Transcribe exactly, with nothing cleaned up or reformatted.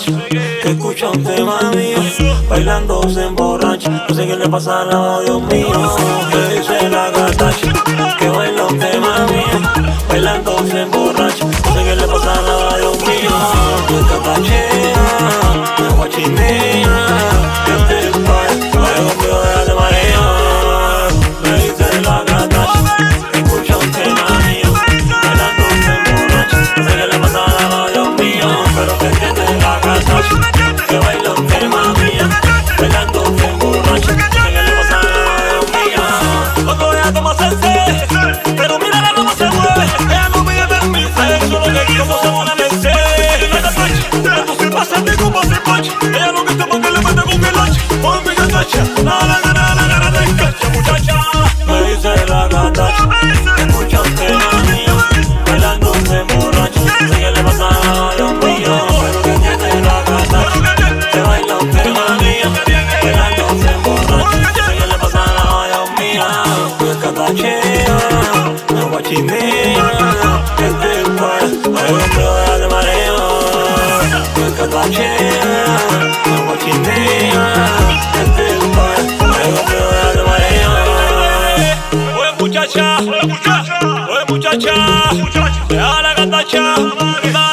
borracha, que escucha un tema mío, bailando se emborracha. No sé qué le pasará, Dios mío. Me dice la gatacha, que baila un tema mío, bailando se emborracha. No sé qué le pasará, Dios mío. Me catachea, me guachinea, yo te pago, luego me deja de mareo. Me dice la gatacha, que escucha un tema mío, bailando se emborracha. No sé qué le pasará, Dios mío, pero que tiene la gatacha, que baila un tema mío, bailando se emborracha. No sé qué le pasará, Dios mío. Otro día toma sensei, pero mírala cómo se mueve. Ella no vive en mi sexo, lo que quiero se pone a vencer. Esto se pasa de como se ponche. Ella no quiere porque le mete con el hacha. Con mi gatacha, la la gana, la gana de cacha, muchacha. Me dice la gatacha, escucha un tema mío, bailando se emborracha. No sé qué le pasa a Dios mío, pero que tiene la gatacha, que baila un tema mío, bailando se emborracha. No sé qué le pasa a Dios mío. Me catachea, me guachinea, que te pago, luego me deja de mareo. Me catachea, me guachinea, que te pago, luego me deja de mareo. Oye muchacha, oye muchacha, oye muchacha, deja la gatacha,